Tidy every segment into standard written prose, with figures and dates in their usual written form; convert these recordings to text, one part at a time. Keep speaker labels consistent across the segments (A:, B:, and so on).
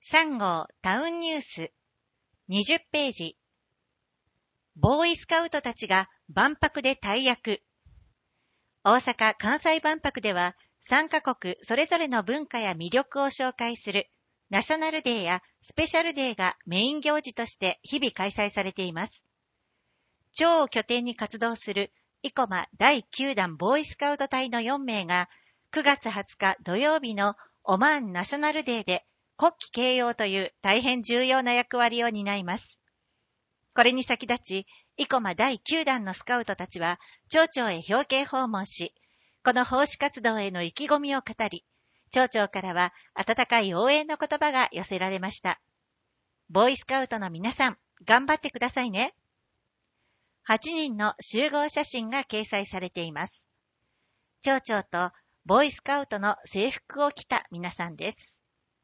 A: 3号タウンニュース20ページ。ボーイスカウトたちが万博で大役。大阪・関西万博では3カ国それぞれの文化や魅力を紹介するナショナルデーやスペシャルデーがメイン行事として日々開催されています。町を拠点に活動する生駒第9弾ボーイスカウト隊の4名が9月20日土曜日のオマーンナショナルデーで国旗掲揚という大変重要な役割を担います。これに先立ち、生駒第9弾のスカウトたちは、町長へ表敬訪問し、この奉仕活動への意気込みを語り、町長からは温かい応援の言葉が寄せられました。ボーイスカウトの皆さん、頑張ってくださいね。8人の集合写真が掲載されています。町長とボーイスカウトの制服を着た皆さんです。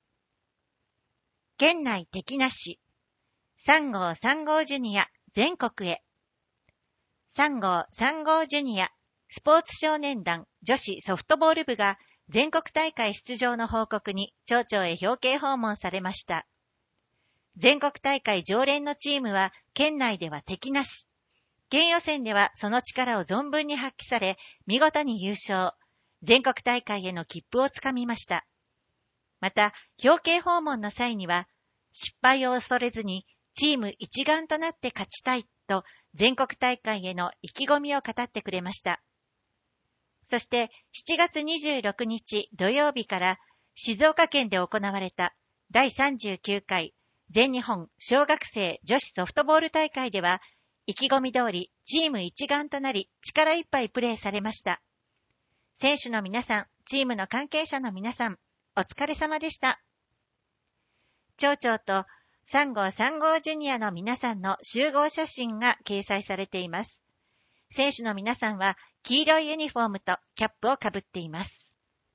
A: 県内敵なし。3号3号ジュニア全国へ。3号3号ジュニアスポーツ少年団女子ソフトボール部が全国大会出場の報告に町長へ表敬訪問されました。全国大会常連のチームは県内では敵なし。県予選ではその力を存分に発揮され、見事に優勝。全国大会への切符をつかみました。また、表敬訪問の際には、失敗を恐れずにチーム一丸となって勝ちたいと全国大会への意気込みを語ってくれました。そして7月26日土曜日から静岡県で行われた第39回全日本小学生女子ソフトボール大会では意気込み通りチーム一丸となり力いっぱいプレーされました。選手の皆さん、チームの関係者の皆さん、お疲れ様でした。町長と3号3号ジュニアの皆さんの集合写真が掲載されています。選手の皆さんは黄色いユニフォームとキャップをかぶっています。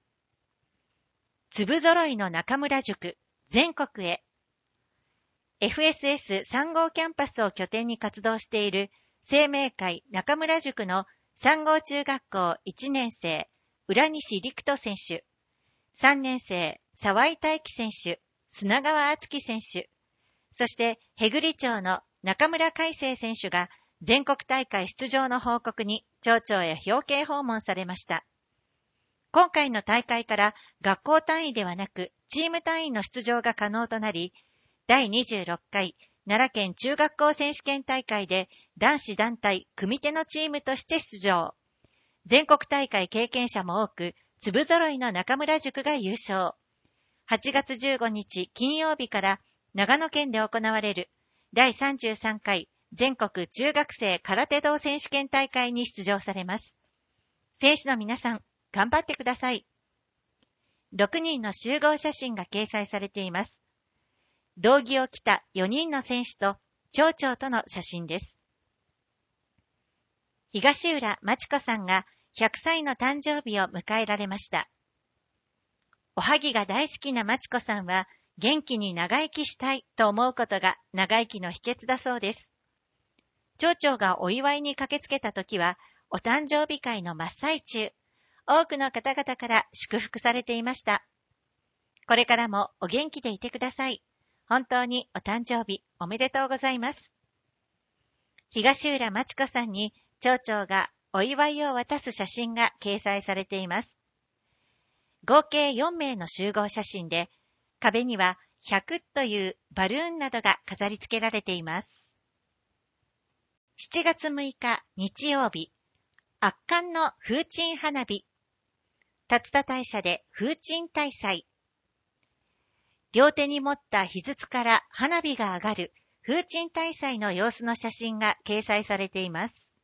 A: 粒揃いの中村塾、全国へ。FSS3 号キャンパスを拠点に活動している生命会中村塾の3号中学校1年生、浦西陸斗選手、3年生、沢井大輝選手、砂川敦樹選手、そしてへぐり町の中村海生選手が全国大会出場の報告に町長へ表敬訪問されました。今回の大会から学校単位ではなくチーム単位の出場が可能となり、第26回奈良県中学校選手権大会で男子団体組手のチームとして出場。全国大会経験者も多く、粒揃いの中村塾が優勝。8月15日金曜日から長野県で行われる第33回全国中学生空手道選手権大会に出場されます。選手の皆さん、頑張ってください。6人の集合写真が掲載されています。道着を着た4人の選手と町長との写真です。東浦真知子さんが100歳の誕生日を迎えられました。おはぎが大好きな真知子さんは元気に長生きしたいと思うことが長生きの秘訣だそうです。町長がお祝いに駆けつけた時はお誕生日会の真っ最中、多くの方々から祝福されていました。これからもお元気でいてください。本当にお誕生日おめでとうございます。東浦真知子さんに町長がお祝いを渡す写真が掲載されています。合計4名の集合写真で、壁には100というバルーンなどが飾り付けられています。7月6日日曜日、圧巻の風鎮花火。竜田大社で風鎮大祭。両手に持った火筒から花火が上がる風鎮大祭の様子の写真が掲載されています。